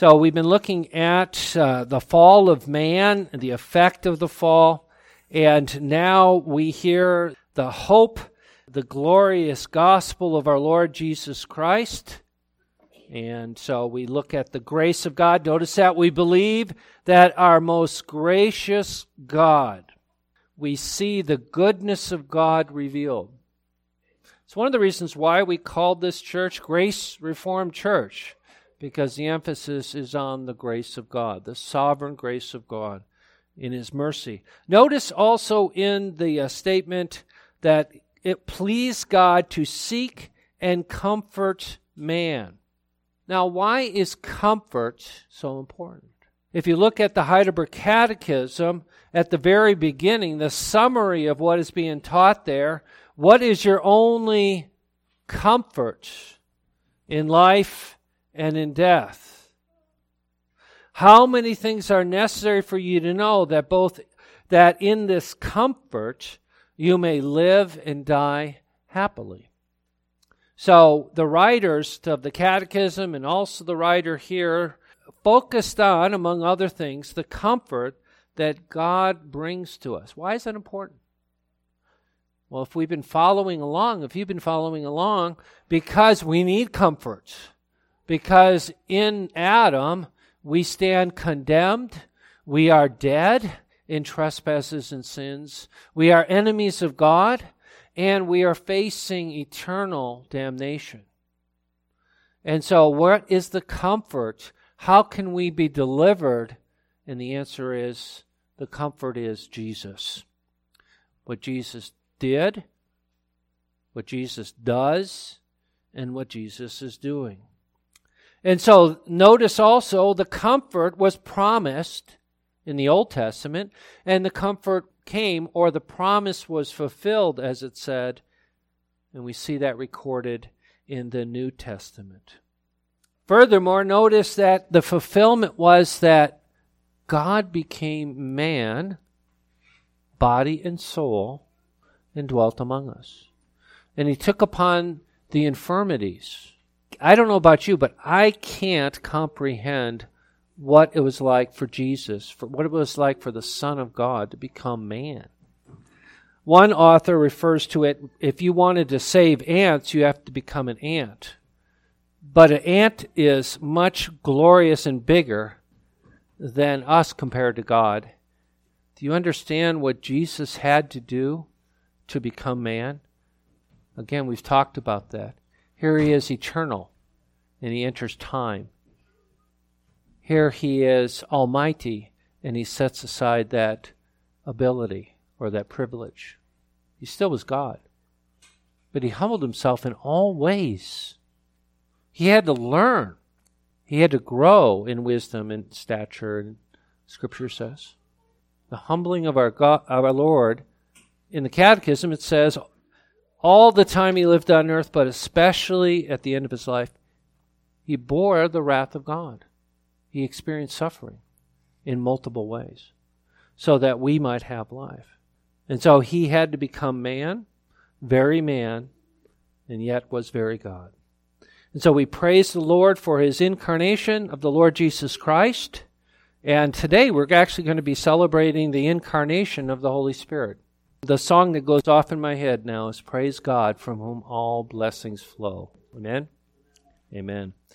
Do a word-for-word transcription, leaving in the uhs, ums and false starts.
So we've been looking at uh, the fall of man, the effect of the fall, and now we hear the hope, the glorious gospel of our Lord Jesus Christ. And so we look at the grace of God. Notice that we believe that our most gracious God, we see the goodness of God revealed. It's one of the reasons why we called this church Grace Reformed Church, because the emphasis is on the grace of God, the sovereign grace of God in His mercy. Notice also in the uh, statement that it pleased God to seek and comfort man. Now, why is comfort so important? If you look at the Heidelberg Catechism, at the very beginning, the summary of what is being taught there, what is your only comfort in life and in death? How many things are necessary for you to know that both that in this comfort you may live and die happily? So the writers of the Catechism and also the writer here focused on, among other things, the comfort that God brings to us. Why is that important? Well, if we've been following along, if you've been following along, because we need comfort. Because in Adam, we stand condemned, we are dead in trespasses and sins, we are enemies of God, and we are facing eternal damnation. And so what is the comfort? How can we be delivered? And the answer is, the comfort is Jesus. What Jesus did, what Jesus does, and what Jesus is doing. And so notice also the comfort was promised in the Old Testament, and the comfort came, or the promise was fulfilled, as it said, and we see that recorded in the New Testament. Furthermore, notice that the fulfillment was that God became man, body and soul, and dwelt among us. And He took upon the infirmities. I don't know about you, but I can't comprehend what it was like for Jesus, for what it was like for the Son of God to become man. One author refers to it, if you wanted to save ants, you have to become an ant. But an ant is much glorious and bigger than us compared to God. Do you understand what Jesus had to do to become man? Again, we've talked about that. Here He is eternal, and He enters time. Here He is almighty, and He sets aside that ability or that privilege. He still was God, but He humbled Himself in all ways. He had to learn. He had to grow in wisdom and stature, and Scripture says. The humbling of our God, our Lord, in the Catechism it says, all the time He lived on earth, but especially at the end of His life, He bore the wrath of God. He experienced suffering in multiple ways so that we might have life. And so He had to become man, very man, and yet was very God. And so we praise the Lord for His incarnation of the Lord Jesus Christ. And today we're actually going to be celebrating the incarnation of the Holy Spirit. The song that goes off in my head now is Praise God, from whom all blessings flow. Amen? Amen.